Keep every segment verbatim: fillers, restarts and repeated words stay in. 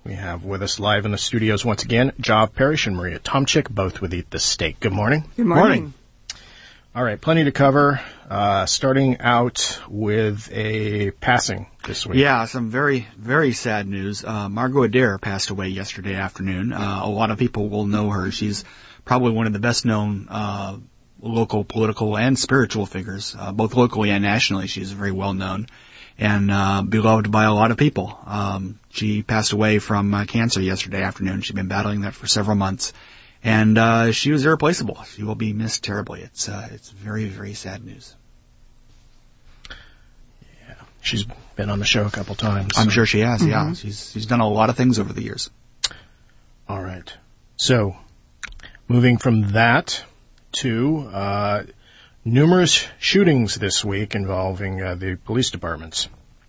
We have with us live in the studios once again, Job Parrish and Maria Tomchik, both with Eat the Steak. Good morning. Good morning. morning. All right, plenty to cover. Uh, starting out with a passing this week. Yeah, some very, very sad news. Uh, Margot Adair passed away yesterday afternoon. Uh, a lot of people will know her. She's probably one of the best-known uh, local political and spiritual figures, uh, both locally and nationally. She's very well-known and uh, beloved by a lot of people. Um, she passed away from uh, cancer yesterday afternoon. She'd been battling that for several months. And uh, she was irreplaceable. She will be missed terribly. It's uh, it's very, very sad news. Yeah, she's been on the show a couple times. I'm so. sure she has, mm-hmm. yeah. She's she's done a lot of things over the years. All right. So, moving from that to uh, numerous shootings this week involving uh, the police departments.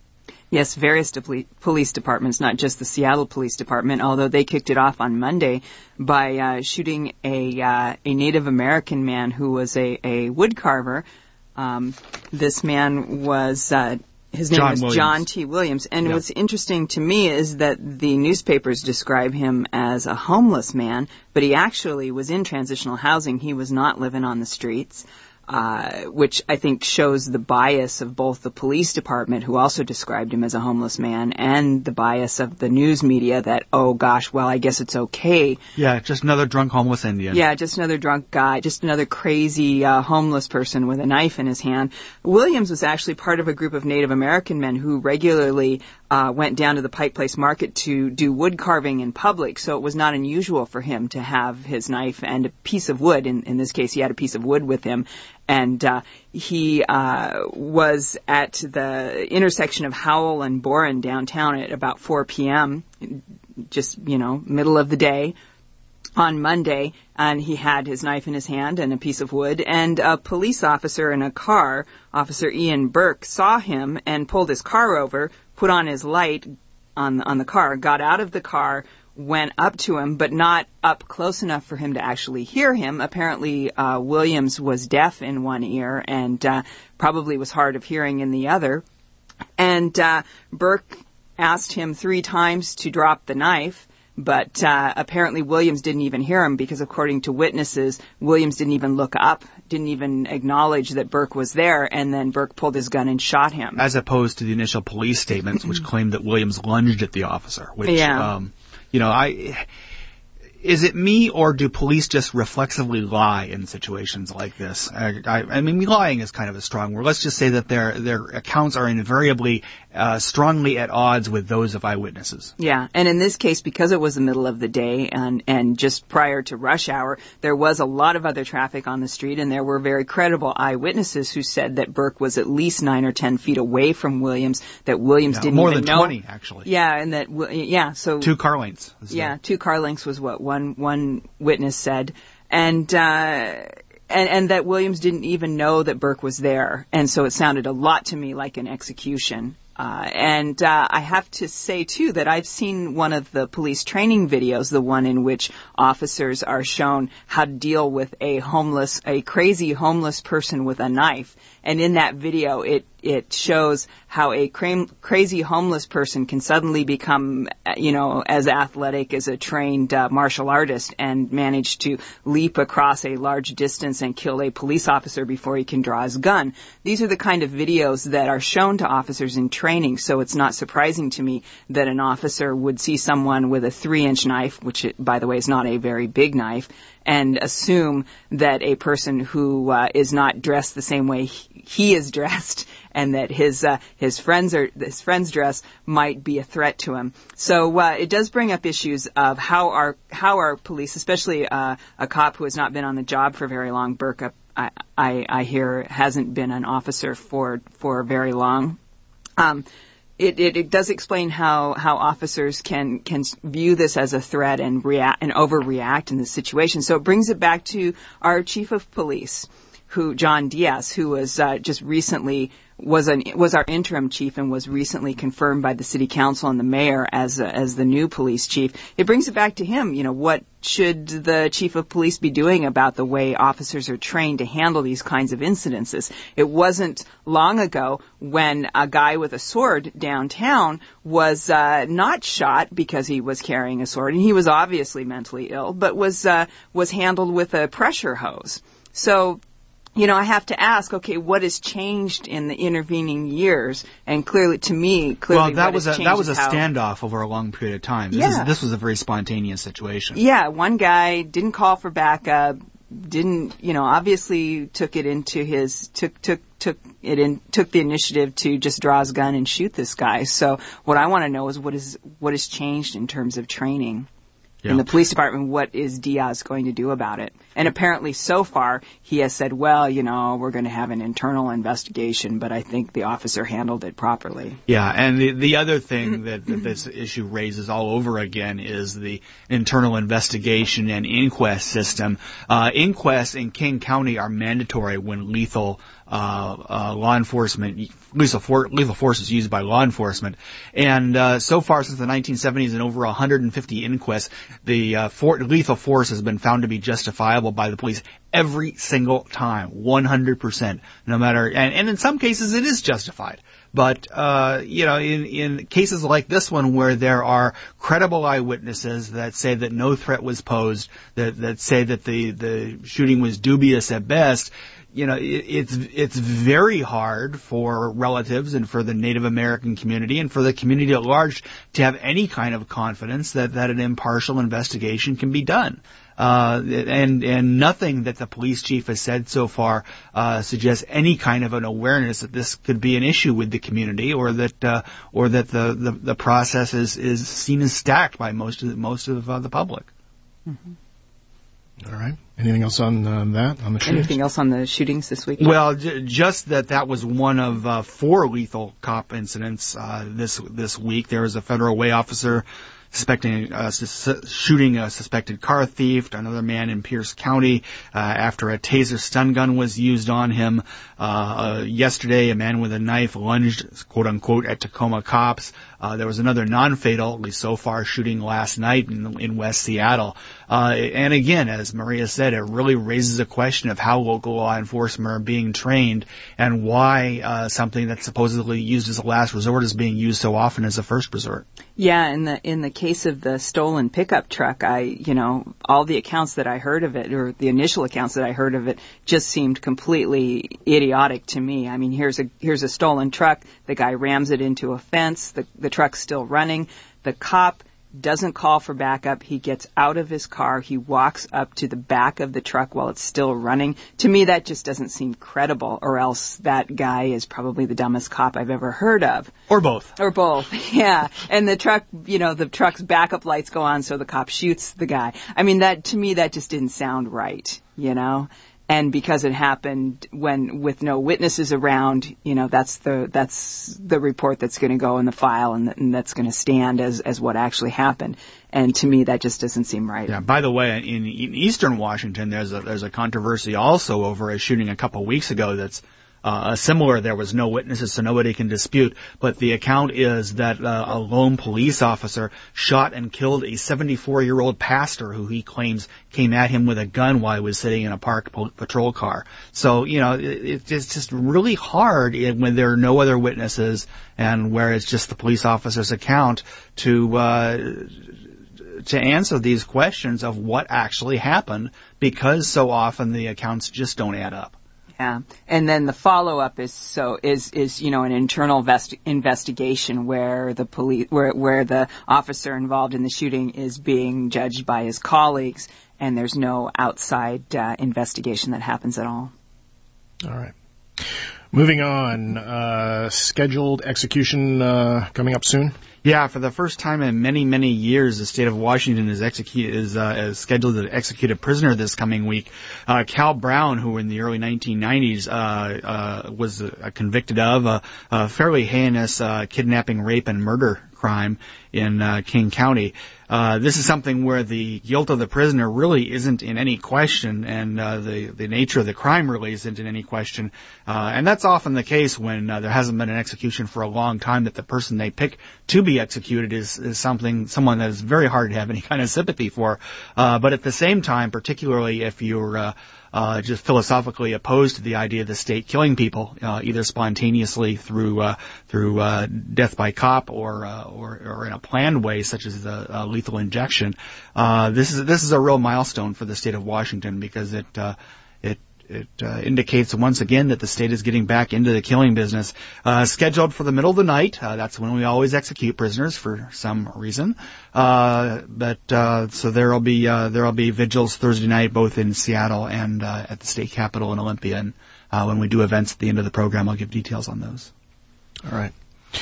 Yes, various de- police departments, not just the Seattle Police Department, although they kicked it off on Monday by uh, shooting a uh, a Native American man who was a, a wood carver. Um, this man was, uh, his name John was Williams. John T. Williams. And yep. what's interesting to me is that the newspapers describe him as a homeless man, but he actually was in transitional housing. He was not living on the streets. Uh, which I think shows the bias of both the police department, who also described him as a homeless man, and the bias of the news media that, oh gosh, well, I guess it's okay. Yeah, just another drunk homeless Indian. Yeah, just another drunk guy, just another crazy uh, homeless person with a knife in his hand. Williams was actually part of a group of Native American men who regularly uh, went down to the Pike Place Market to do wood carving in public, so it was not unusual for him to have his knife and a piece of wood. In, in this case, he had a piece of wood with him. And uh, he uh, was at the intersection of Howell and Boren downtown at about four p.m., just, you know, middle of the day on Monday, and he had his knife in his hand and a piece of wood. And a police officer in a car, Officer Ian Burke, saw him and pulled his car over, put on his light on, on the car, got out of the car, went up to him, but not up close enough for him to actually hear him. Apparently, uh, Williams was deaf in one ear and uh, probably was hard of hearing in the other. And uh, Burke asked him three times to drop the knife, but uh, apparently Williams didn't even hear him because, according to witnesses, Williams didn't even look up, didn't even acknowledge that Burke was there, and then Burke pulled his gun and shot him. As opposed to the initial police statements, which claimed that Williams lunged at the officer, which... Yeah. Um, You know, I is it me or do police just reflexively lie in situations like this? I, I, I mean, lying is kind of a strong word. Let's just say that their their accounts are invariably uh, strongly at odds with those of eyewitnesses. Yeah, and in this case, because it was the middle of the day and and just prior to rush hour, there was a lot of other traffic on the street, and there were very credible eyewitnesses who said that Burke was at least nine or ten feet away from Williams. That Williams Yeah, didn't more even than know. twenty, actually. Yeah, and that yeah, so two car lengths. Yeah, two car lengths was what one one witness said, and uh, and and that Williams didn't even know that Burke was there, and so it sounded a lot to me like an execution. Uh, and uh, I have to say, too, that I've seen one of the police training videos, the one in which officers are shown how to deal with a homeless, a crazy homeless person with a knife. And in that video, it it shows how a cra- crazy homeless person can suddenly become, you know, as athletic as a trained uh, martial artist and manage to leap across a large distance and kill a police officer before he can draw his gun. These are the kind of videos that are shown to officers in training, so it's not surprising to me that an officer would see someone with a three-inch knife, which, it, by the way, is not a very big knife, and assume that a person who uh, is not dressed the same way he, he is dressed and that his uh, his friends are his friends dress might be a threat to him. So uh, it does bring up issues of how our how our police, especially uh, a cop who has not been on the job for very long, Burke, I, I, I hear hasn't been an officer for for very long. Um, It, it, it does explain how, how officers can, can view this as a threat and react and overreact in this situation. So it brings it back to our chief of police, who John Diaz, who was uh, just recently was an was our interim chief and was recently confirmed by the city council and the mayor as a, as the new police chief. It brings it back to him. You know, what should the chief of police be doing about the way officers are trained to handle these kinds of incidences? It wasn't long ago when a guy with a sword downtown was uh, not shot because he was carrying a sword, and he was obviously mentally ill, but was uh, was handled with a pressure hose. So, you know, I have to ask, okay, what has changed in the intervening years? And clearly, to me, clearly, well, that what was has a that was a how, standoff over a long period of time. This, yeah. is, this was a very spontaneous situation. Yeah, one guy didn't call for backup, didn't, you know, obviously took it into his took took took it in took the initiative to just draw his gun and shoot this guy. So, what I want to know is what is what has changed in terms of training. Yeah. In the police department, what is Diaz going to do about it? And apparently so far, he has said, well, you know, we're going to have an internal investigation, but I think the officer handled it properly. Yeah, and the, the other thing that, that this issue raises all over again is the internal investigation and inquest system. Uh, inquests in King County are mandatory when lethal Uh, uh, law enforcement, lethal, for, lethal force is used by law enforcement. And, uh, so far since the nineteen seventies in over one hundred fifty inquests, the, uh, for, lethal force has been found to be justifiable by the police every single time, one hundred percent, no matter, and, and in some cases it is justified. But, uh, you know, in, in cases like this one where there are credible eyewitnesses that say that no threat was posed, that, that say that the, the shooting was dubious at best, you know, it, it's it's very hard for relatives and for the Native American community and for the community at large to have any kind of confidence that, that an impartial investigation can be done. Uh, and and nothing that the police chief has said so far uh, suggests any kind of an awareness that this could be an issue with the community, or that uh, or that the, the, the process is, is seen as stacked by most of the, most of uh, the public. Mm-hmm. All right. Anything else on uh, that? On the shootings? Anything else on the shootings this week? Well, j- just that that was one of uh, four lethal cop incidents uh, this this week. There was a Federal Way officer suspecting uh, sus- shooting a suspected car thief. Another man in Pierce County uh, after a taser stun gun was used on him. Uh, uh, yesterday, a man with a knife lunged, quote unquote, at Tacoma cops. Uh, there was another non-fatal, at least so far, shooting last night in, in West Seattle. Uh, and again, as Maria said, it really raises a question of how local law enforcement are being trained and why uh, something that's supposedly used as a last resort is being used so often as a first resort. Yeah, in the in the case of the stolen pickup truck, I, you know, all the accounts that I heard of it, or the initial accounts that I heard of it, just seemed completely idiotic to me. I mean, here's a here's a stolen truck. The guy rams it into a fence. The the truck's still running. The cop doesn't call for backup. He gets out of his car. He walks up to the back of the truck while it's still running. To me, that just doesn't seem credible, or else that guy is probably the dumbest cop I've ever heard of. Or both. Or both, yeah. And the truck, you know, the truck's backup lights go on, so the cop shoots the guy. I mean, that, to me, that just didn't sound right, you know? And because it happened when, with no witnesses around, you know, that's the, that's the report that's going to go in the file, and, and that's going to stand as, as what actually happened. And to me, that just doesn't seem right. Yeah. By the way, in, in Eastern Washington, there's a, there's a controversy also over a shooting a couple of weeks ago that's Uh, similar. There was no witnesses, so nobody can dispute. But the account is that uh, a lone police officer shot and killed a seventy-four-year-old pastor who he claims came at him with a gun while he was sitting in a parked patrol car. So, you know, it, it's just really hard when there are no other witnesses and where it's just the police officer's account to uh, to answer these questions of what actually happened, because so often the accounts just don't add up. Yeah, and then the follow-up is so is is you know an internal vest- investigation where the police where where the officer involved in the shooting is being judged by his colleagues, and there's no outside uh, investigation that happens at all. All right. Moving on, uh, scheduled execution uh, coming up soon. Yeah, for the first time in many, many years, the state of Washington is execute is, uh, is scheduled to execute a prisoner this coming week. Uh, Cal Brown, who in the early nineteen nineties uh, uh, was uh, convicted of a, a fairly heinous uh, kidnapping, rape, and murder crime in uh, King County. Uh, this is something where the guilt of the prisoner really isn't in any question, and uh, the the nature of the crime really isn't in any question. Uh, and that's often the case when uh, there hasn't been an execution for a long time, that the person they pick to be executed is, is something someone that is very hard to have any kind of sympathy for. Uh, but at the same time, particularly if you're uh, Uh, just philosophically opposed to the idea of the state killing people, uh, either spontaneously through uh, through uh, death by cop or, uh, or or in a planned way, such as the uh, lethal injection. Uh, this is this is a real milestone for the state of Washington, because it uh, it it uh, indicates once again that the state is getting back into the killing business. Uh, scheduled for the middle of the night. Uh, that's when we always execute prisoners for some reason. Uh, but, uh, so there'll be, uh, there'll be vigils Thursday night, both in Seattle and, uh, at the state capitol in Olympia. And, uh, when we do events at the end of the program, I'll give details on those. All right.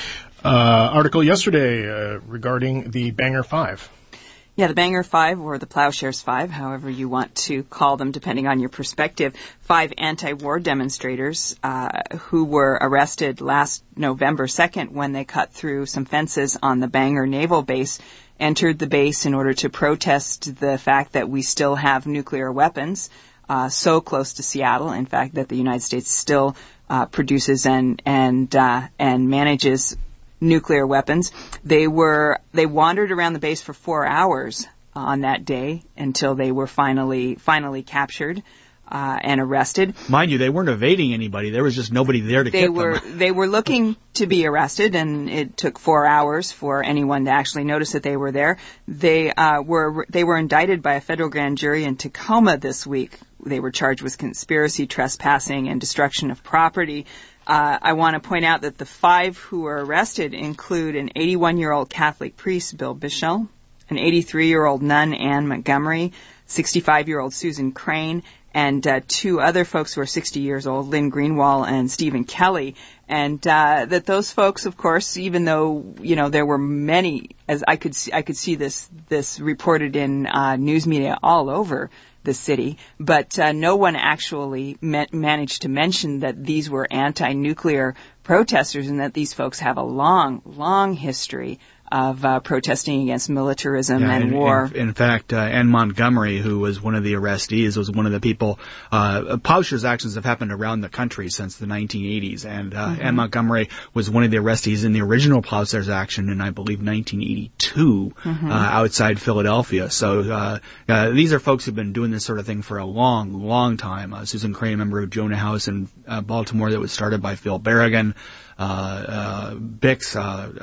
Uh, article yesterday, uh, regarding the Banger Five. Yeah, the Banger Five, or the Plowshares Five, however you want to call them, depending on your perspective. Five anti-war demonstrators uh, who were arrested last November second when they cut through some fences on the Banger Naval Base, entered the base in order to protest the fact that we still have nuclear weapons uh, so close to Seattle. In fact, that the United States still uh, produces and and uh, and manages nuclear weapons. They were they wandered around the base for four hours on that day until they were finally finally captured uh, and arrested. Mind you, they weren't evading anybody. There was just nobody there to they get were, them. They were looking to be arrested, and it took four hours for anyone to actually notice that they were there. They uh, were they were indicted by a federal grand jury in Tacoma this week. They were charged with conspiracy, trespassing, and destruction of property. Uh, I want to point out that the five who were arrested include an eighty-one-year-old Catholic priest, Bill Bichel, an eighty-three-year-old nun, Anne Montgomery, sixty-five-year-old Susan Crane, and uh, two other folks who are sixty years old, Lynn Greenwald and Stephen Kelly. And uh, that those folks, of course, even though, you know, there were many, as I could see, I could see this this reported in uh, news media all over the city, but uh, no one actually met, managed to mention that these were anti-nuclear protesters, and that these folks have a long, long history of uh, protesting against militarism yeah, and in, war. In, in fact, uh, Anne Montgomery, who was one of the arrestees, was one of the people. Uh, Plowshares actions have happened around the country since the nineteen eighties, and uh, mm-hmm. Anne Montgomery was one of the arrestees in the original Plowshares action in, I believe, nineteen eighty-two, mm-hmm. uh, outside Philadelphia. So uh, uh, these are folks who've been doing this sort of thing for a long, long time. Uh, Susan Crane, a member of Jonah House in uh, Baltimore, that was started by Phil Berrigan. Uh, uh, Bix, uh,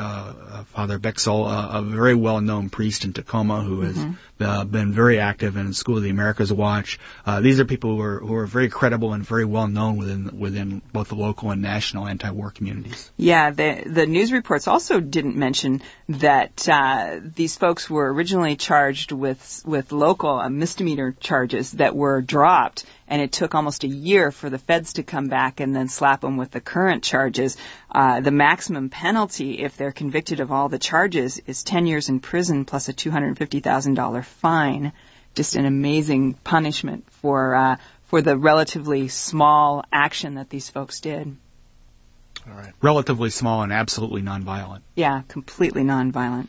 uh, Father Bixel, uh, a very well-known priest in Tacoma who has mm-hmm. uh, been very active in School of the Americas Watch. Uh, these are people who are, who are very credible and very well-known within, within both the local and national anti-war communities. Yeah, the, the news reports also didn't mention that, uh, these folks were originally charged with, with local uh, misdemeanor charges that were dropped. And it took almost a year for the feds to come back and then slap them with the current charges. Uh, the maximum penalty, if they're convicted of all the charges, is ten years in prison plus a two hundred fifty thousand dollars fine. Just an amazing punishment for uh, for the relatively small action that these folks did. All right. Relatively small and absolutely nonviolent. Yeah, completely nonviolent.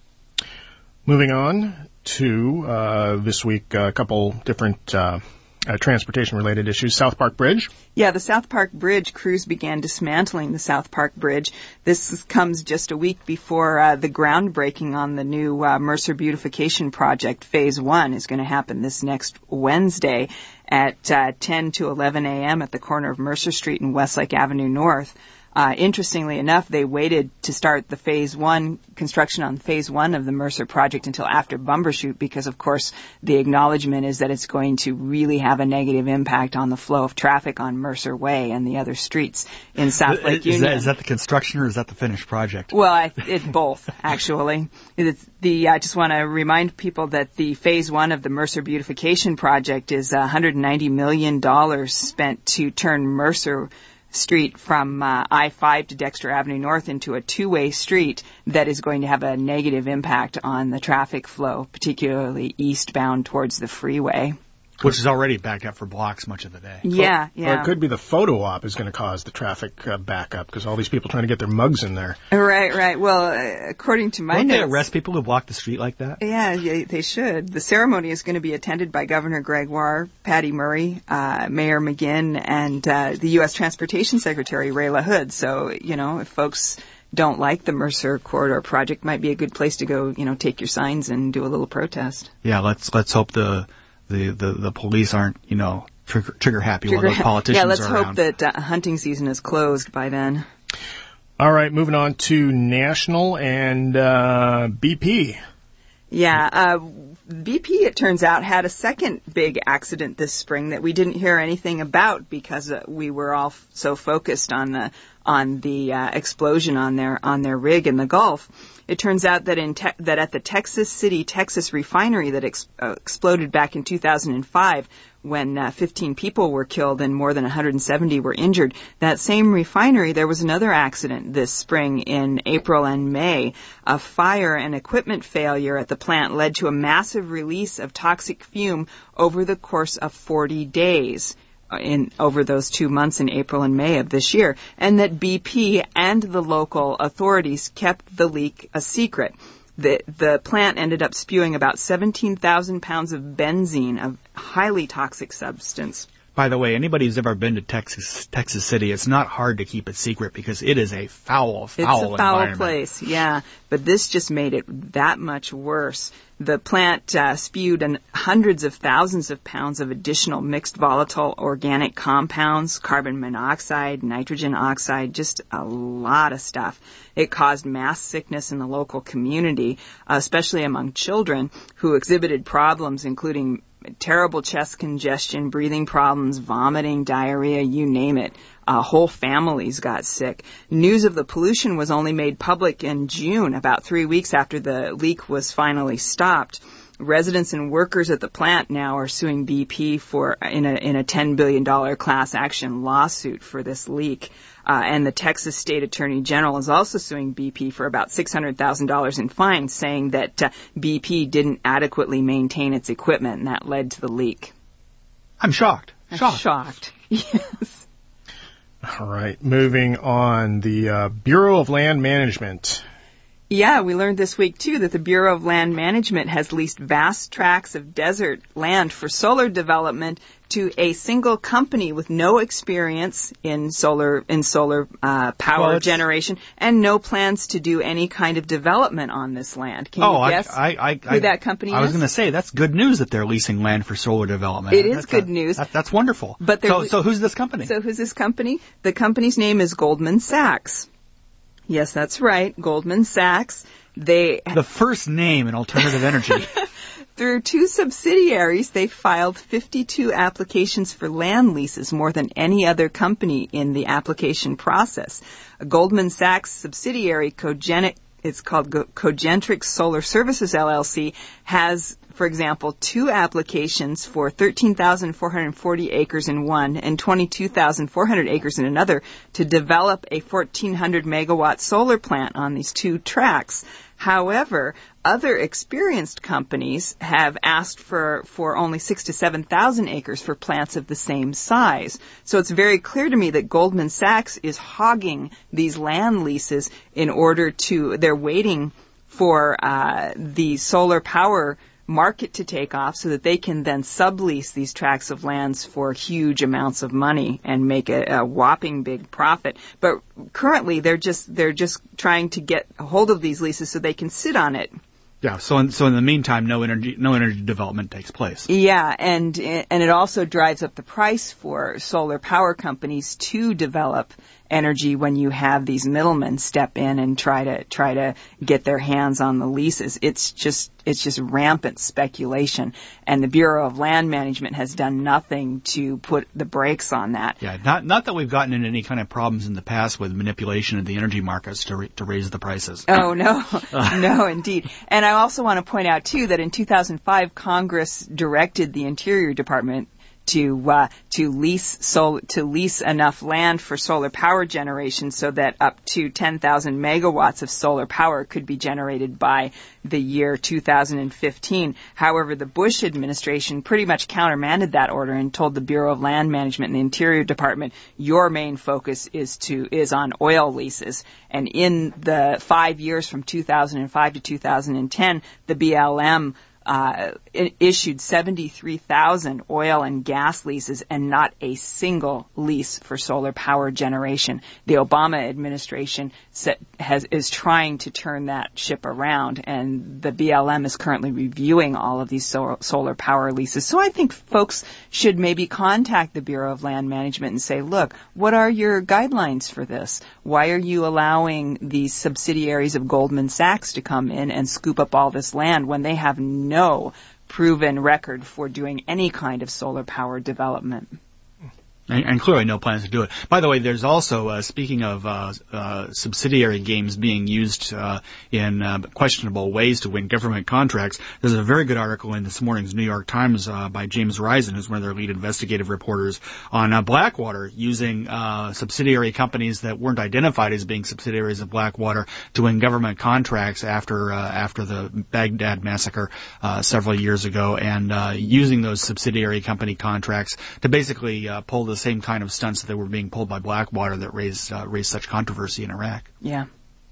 Moving on to uh, this week, a couple different Uh Uh, transportation-related issues. South Park Bridge. Yeah, the South Park Bridge crews began dismantling the South Park Bridge. This is, comes just a week before uh, the groundbreaking on the new uh, Mercer Beautification Project. Phase one is going to happen this next Wednesday at uh, ten to eleven a.m. at the corner of Mercer Street and Westlake Avenue North. Uh, interestingly enough, they waited to start the phase one, construction on phase one of the Mercer project until after Bumbershoot because, of course, the acknowledgement is that it's going to really have a negative impact on the flow of traffic on Mercer Way and the other streets in South Lake is Union. That, is that the construction or is that the finished project? Well, I, it's both, actually. It's the, I just want to remind people that the phase one of the Mercer Beautification Project is one hundred ninety million dollars spent to turn Mercer Street from uh, I five to Dexter Avenue North into a two-way street that is going to have a negative impact on the traffic flow, particularly eastbound towards the freeway. Which is already backed up for blocks much of the day. Yeah, or, yeah. Or it could be the photo op is going to cause the traffic uh, backup because all these people trying to get their mugs in there. Right, right. Well, uh, according to my Won't notes, they arrest people who block the street like that? Yeah, yeah, they should. The ceremony is going to be attended by Governor Gregoire, Patty Murray, uh, Mayor McGinn, and uh, the U S Transportation Secretary, Ray LaHood. So, you know, if folks don't like the Mercer Corridor project, might be a good place to go, you know, take your signs and do a little protest. Yeah, let's let's hope the the, the, the police aren't, you know, trigger, trigger happy trigger while those politicians yeah, let's are hope around. that uh, hunting season is closed by then. All right, moving on to national and uh, B P. Yeah, uh, B P, it turns out, had a second big accident this spring that we didn't hear anything about because uh, we were all f- so focused on the on the uh, explosion on their on their rig in the Gulf. It turns out that in te- that at the Texas City, Texas refinery that ex- uh, exploded back in two thousand five, when uh, fifteen people were killed and more than one hundred seventy were injured, that same refinery, there was another accident this spring in April and May. A fire and equipment failure at the plant led to a massive release of toxic fume over the course of forty days. In over those two months in April and May of this year, and that B P and the local authorities kept the leak a secret. The the plant ended up spewing about seventeen thousand pounds of benzene, a highly toxic substance. By the way, anybody who's ever been to Texas, Texas City, it's not hard to keep it secret because it is a foul, foul It's a foul environment. place, yeah. But this just made it that much worse. The plant uh, spewed an hundreds of thousands of pounds of additional mixed volatile organic compounds, carbon monoxide, nitrogen oxide, just a lot of stuff. It caused mass sickness in the local community, uh, especially among children who exhibited problems including terrible chest congestion, breathing problems, vomiting, diarrhea, you name it. Uh, whole families got sick. News of the pollution was only made public in June, about three weeks after the leak was finally stopped. Residents and workers at the plant now are suing B P for in a in a ten billion dollars class action lawsuit for this leak. Uh, and the Texas State Attorney General is also suing B P for about six hundred thousand dollars in fines, saying that uh, B P didn't adequately maintain its equipment, and that led to the leak. I'm shocked. Shocked. Shocked. Yes. All right, moving on. The uh, Bureau of Land Management. Yeah, we learned this week, too, that the Bureau of Land Management has leased vast tracts of desert land for solar development to a single company with no experience in solar in solar uh, power well, generation and no plans to do any kind of development on this land. Can oh, you guess I, I, I, who I, that company I is? was going to say, that's good news that they're leasing land for solar development. It is that's good a, news. That, that's wonderful. But so, so who's this company? So who's this company? The company's name is Goldman Sachs. Yes, that's right, Goldman Sachs. They the first name in alternative energy. Through two subsidiaries, they filed fifty-two applications for land leases, more than any other company in the application process. A Goldman Sachs subsidiary, Cogenic, it's called Cogentrix Solar Services L L C, has, for example, two applications for thirteen thousand four hundred forty acres in one and twenty-two thousand four hundred acres in another to develop a fourteen hundred megawatt solar plant on these two tracts. However, other experienced companies have asked for, for only six to seven thousand acres for plants of the same size. So it's very clear to me that Goldman Sachs is hogging these land leases in order to, they're waiting for uh, the solar power market to take off so that they can then sublease these tracts of lands for huge amounts of money and make a, a whopping big profit. But currently they're just they're just trying to get a hold of these leases so they can sit on it. Yeah, so in, so in the meantime, no energy no energy development takes place. Yeah, and and it also drives up the price for solar power companies to develop energy when you have these middlemen step in and try to try to get their hands on the leases. It's just it's just rampant speculation, and the Bureau of Land Management has done nothing to put the brakes on that. Yeah, not not that we've gotten into any kind of problems in the past with manipulation of the energy markets to to raise the prices. Oh no, no, indeed. And I also want to point out too that in two thousand five, Congress directed the Interior Department to uh, to lease sol- to lease enough land for solar power generation so that up to ten thousand megawatts of solar power could be generated by the year two thousand fifteen. However, the Bush administration pretty much countermanded that order and told the Bureau of Land Management and the Interior Department, your main focus is to is on oil leases. And in the five years from two thousand five to two thousand ten, the B L M Uh, it issued seventy-three thousand oil and gas leases and not a single lease for solar power generation. The Obama administration set, has, is trying to turn that ship around, and the B L M is currently reviewing all of these so, solar power leases. So I think folks should maybe contact the Bureau of Land Management and say, look, what are your guidelines for this? Why are you allowing these subsidiaries of Goldman Sachs to come in and scoop up all this land when they have no no proven record for doing any kind of solar power development? And, and clearly no plans to do it. By the way, there's also, uh, speaking of uh, uh, subsidiary games being used uh, in uh, questionable ways to win government contracts, there's a very good article in this morning's New York Times uh, by James Risen, who's one of their lead investigative reporters, on uh, Blackwater, using uh, subsidiary companies that weren't identified as being subsidiaries of Blackwater to win government contracts after uh, after the Baghdad massacre uh, several years ago, and uh, using those subsidiary company contracts to basically uh, pull the same kind of stunts that were being pulled by Blackwater that raised uh, raised such controversy in Iraq. Yeah.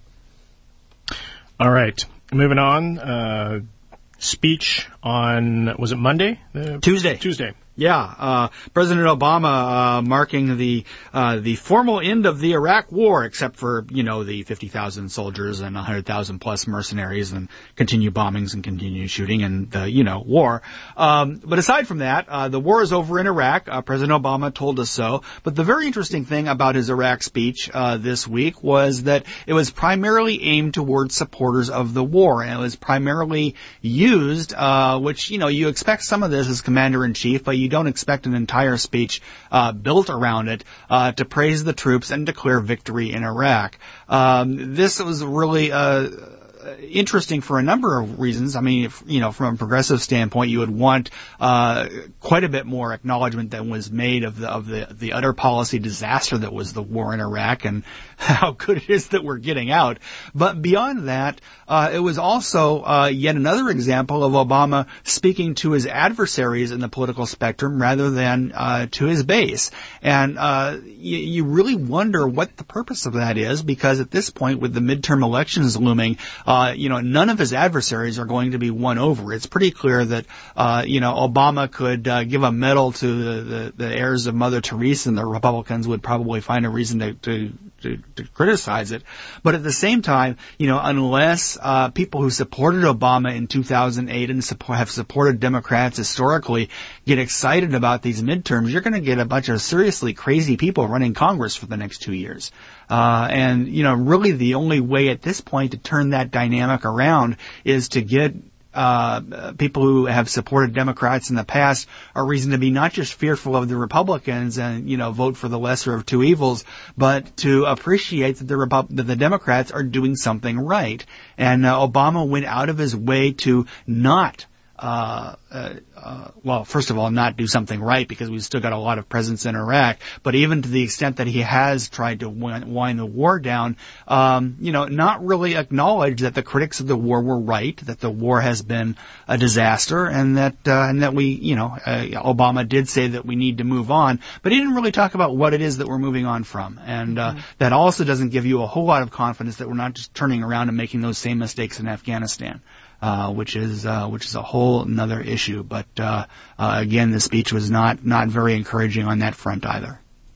All right. Moving on. Uh, speech on, was it Monday? Uh, Tuesday. Tuesday. Yeah, uh, President Obama uh, marking the uh, the formal end of the Iraq War, except for, you know, the fifty thousand soldiers and one hundred thousand plus mercenaries and continue bombings and continue shooting and the, you know, war. Um, but aside from that, uh, the war is over in Iraq. Uh, President Obama told us so. But the very interesting thing about his Iraq speech uh, this week was that it was primarily aimed towards supporters of the war, and it was primarily used, uh, which, you know, you expect some of this as commander-in-chief, but you don't expect an entire speech uh, built around it uh, to praise the troops and declare victory in Iraq. Um, this was really uh, interesting for a number of reasons. I mean, if, you know, from a progressive standpoint, you would want uh, quite a bit more acknowledgement than was made of the of the the utter policy disaster that was the war in Iraq and how good it is that we're getting out. But beyond that, uh, it was also uh, yet another example of Obama speaking to his adversaries in the political spectrum rather than uh, to his base. And uh, you, you really wonder what the purpose of that is, because at this point, with the midterm elections looming, uh, you know, none of his adversaries are going to be won over. It's pretty clear that, uh, you know, Obama could uh, give a medal to the, the, the heirs of Mother Teresa, and the Republicans would probably find a reason to, to To, to criticize it. But at the same time, you know, unless uh, people who supported Obama in two thousand eight and support, have supported Democrats historically get excited about these midterms, you're going to get a bunch of seriously crazy people running Congress for the next two years. Uh, and, you know, really the only way at this point to turn that dynamic around is to get Uh, people who have supported Democrats in the past a reason to be not just fearful of the Republicans and, you know, vote for the lesser of two evils, but to appreciate that the Repu- that the Democrats are doing something right. And uh, Obama went out of his way to not Uh, uh, uh, well, first of all, not do something right, because we've still got a lot of presence in Iraq. But even to the extent that he has tried to wind the war down, um, you know, not really acknowledge that the critics of the war were right, that the war has been a disaster, and that uh, and that we, you know, uh, Obama did say that we need to move on, but he didn't really talk about what it is that we're moving on from. And uh, mm-hmm. that also doesn't give you a whole lot of confidence that we're not just turning around and making those same mistakes in Afghanistan. Uh, which is uh, which is a whole another issue. But uh, uh, again, the speech was not not very encouraging on that front either.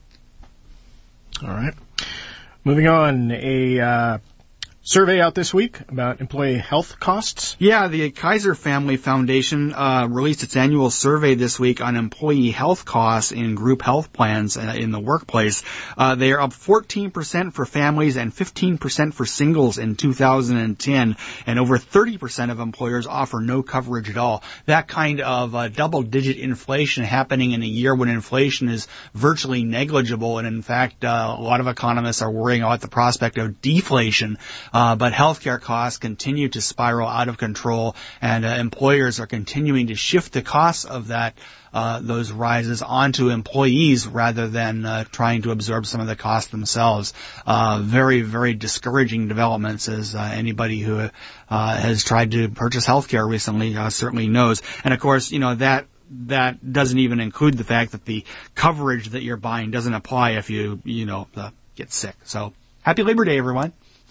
All right, moving on. A uh, survey out this week about employee health costs. Yeah, the Kaiser Family Foundation uh, released its annual survey this week on employee health costs in group health plans uh, in the workplace. Uh, they are up fourteen percent for families and fifteen percent for singles in two thousand ten, and over thirty percent of employers offer no coverage at all. That kind of uh, double-digit inflation happening in a year when inflation is virtually negligible, and in fact, uh, a lot of economists are worrying about the prospect of deflation. Uh, but healthcare costs continue to spiral out of control, and uh, employers are continuing to shift the costs of that Uh, those rises onto employees rather than uh, trying to absorb some of the costs themselves. Uh, very, very discouraging developments, as uh, anybody who uh, has tried to purchase healthcare recently uh, certainly knows. And of course, you know, that that doesn't even include the fact that the coverage that you're buying doesn't apply if you, you know, uh, get sick. So, happy Labor Day, everyone.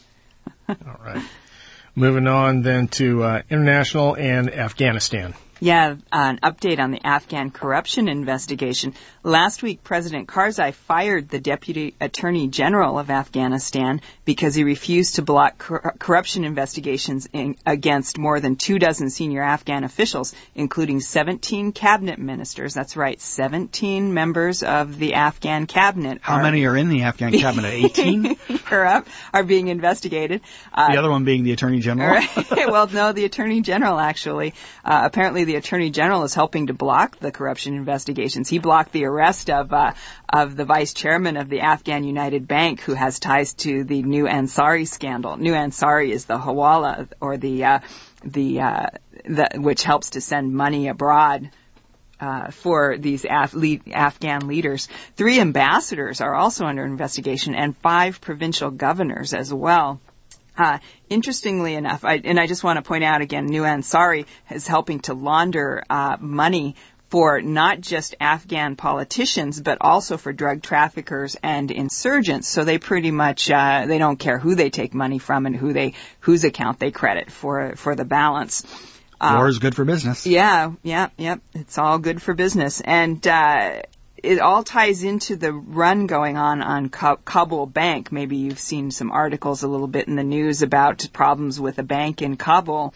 All right. Moving on then to uh, international and Afghanistan. Yeah, uh, an update on the Afghan corruption investigation. Last week, President Karzai fired the Deputy Attorney General of Afghanistan because he refused to block cor- corruption investigations in, against more than two dozen senior Afghan officials, including seventeen cabinet ministers. That's right, seventeen members of the Afghan cabinet. How are, many are in the Afghan cabinet? eighteen? are, are being investigated. Uh, the other one being the Attorney General? Right. Well, no, the Attorney General, actually. Uh, apparently, the Attorney General is helping to block the corruption investigations. He blocked the arrest of uh, of the vice chairman of the Afghan United Bank, who has ties to the New Ansari scandal. New Ansari is the hawala, or the uh, the, uh, the which helps to send money abroad Uh, for these Af- lead, Afghan leaders. Three ambassadors are also under investigation, and five provincial governors as well. Uh, interestingly enough, I, and I just want to point out again, New Ansari is helping to launder uh, money for not just Afghan politicians, but also for drug traffickers and insurgents. So they pretty much uh, they don't care who they take money from and who they whose account they credit for for the balance. War is good for business. Yeah, yeah, yeah. It's all good for business. And uh it all ties into the run going on on Kabul Bank. Maybe you've seen some articles a little bit in the news about problems with a bank in Kabul.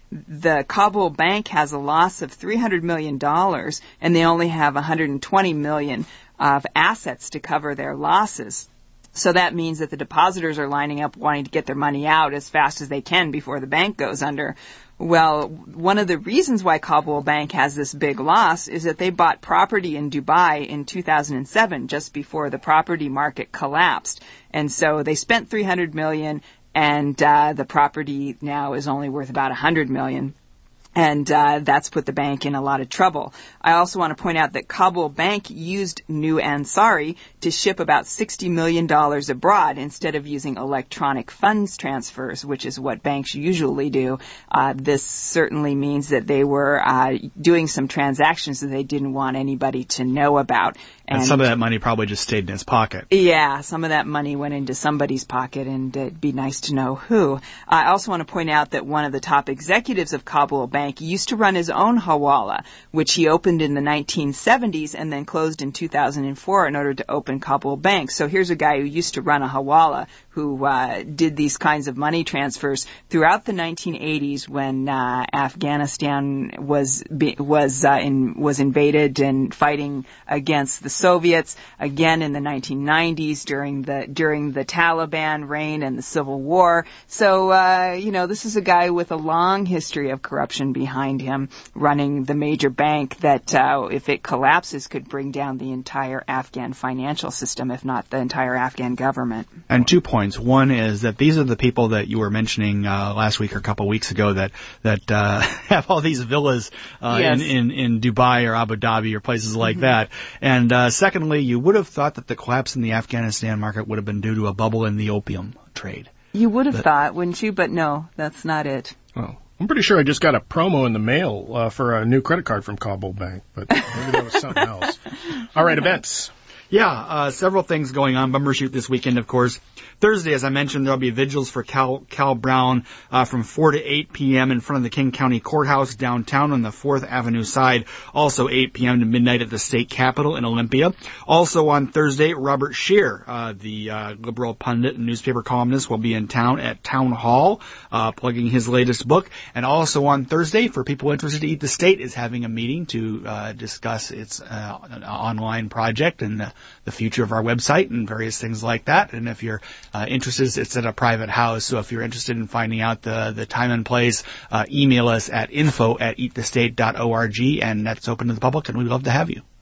The Kabul Bank has a loss of three hundred million dollars, and they only have one hundred twenty million dollars of assets to cover their losses. So that means that the depositors are lining up wanting to get their money out as fast as they can before the bank goes under. Well, one of the reasons why Kabul Bank has this big loss is that they bought property in Dubai in two thousand seven, just before the property market collapsed. And so they spent three hundred million dollars, and uh, the property now is only worth about one hundred million dollars. And uh, that's put the bank in a lot of trouble. I also want to point out that Kabul Bank used New Ansari to ship about sixty million dollars abroad instead of using electronic funds transfers, which is what banks usually do. Uh, this certainly means that they were uh, doing some transactions that they didn't want anybody to know about. And, and some of that money probably just stayed in his pocket. Yeah, some of that money went into somebody's pocket, and it'd be nice to know who. I also want to point out that one of the top executives of Kabul Bank used to run his own hawala, which he opened in the nineteen seventies and then closed in two thousand four in order to open Kabul Bank. So here's a guy who used to run a hawala, who uh, did these kinds of money transfers throughout the nineteen eighties when uh, Afghanistan was was uh, in, was invaded and fighting against the Soviets. Again in the nineteen nineties during the during the Taliban reign and the Civil War. So uh, you know, this is a guy with a long history of corruption behind him, running the major bank that, uh, if it collapses, could bring down the entire Afghan financial system, if not the entire Afghan government. And two points. One is that these are the people that you were mentioning uh, last week or a couple of weeks ago that that uh, have all these villas uh, yes. in, in in Dubai or Abu Dhabi or places like mm-hmm. that. And uh, secondly, you would have thought that the collapse in the Afghanistan market would have been due to a bubble in the opium trade. You would have but, thought, wouldn't you? But no, that's not it. Oh. I'm pretty sure I just got a promo in the mail uh, for a new credit card from Kabul Bank, but maybe that was something else. All right, events. Yeah, uh, several things going on. Bumbershoot this weekend, of course. Thursday, as I mentioned, there'll be vigils for Cal, Cal Brown uh, from four to eight p.m. in front of the King County Courthouse downtown on the fourth Avenue side. Also eight p.m. to midnight at the state capitol in Olympia. Also on Thursday, Robert Scheer, uh, the uh, liberal pundit and newspaper columnist, will be in town at Town Hall, uh, plugging his latest book. And also on Thursday, for people interested to Eat the State, is having a meeting to uh, discuss its uh, online project and the, the future of our website and various things like that. And if you're Uh, interested, it's at a private house, so if you're interested in finding out the, the time and place, uh, email us at info at eat the state dot org, and that's open to the public, and we'd love to have you.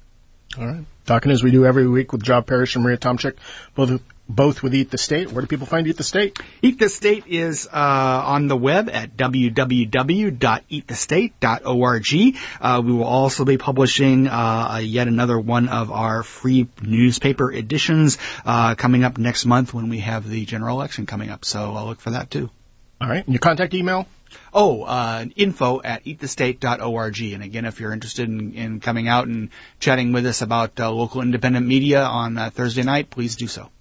All right. Talking as we do every week with Job Parrish and Maria Tomczyk, both both with Eat the State. Where do people find Eat the State? Eat the State is uh, on the web at w w w dot eat the state dot org. Uh, we will also be publishing uh, yet another one of our free newspaper editions uh, coming up next month when we have the general election coming up. So I'll look for that too. All right. And your contact email? Oh, uh, info at eat the state dot org. And again, if you're interested in, in coming out and chatting with us about uh, local independent media on uh, Thursday night, please do so.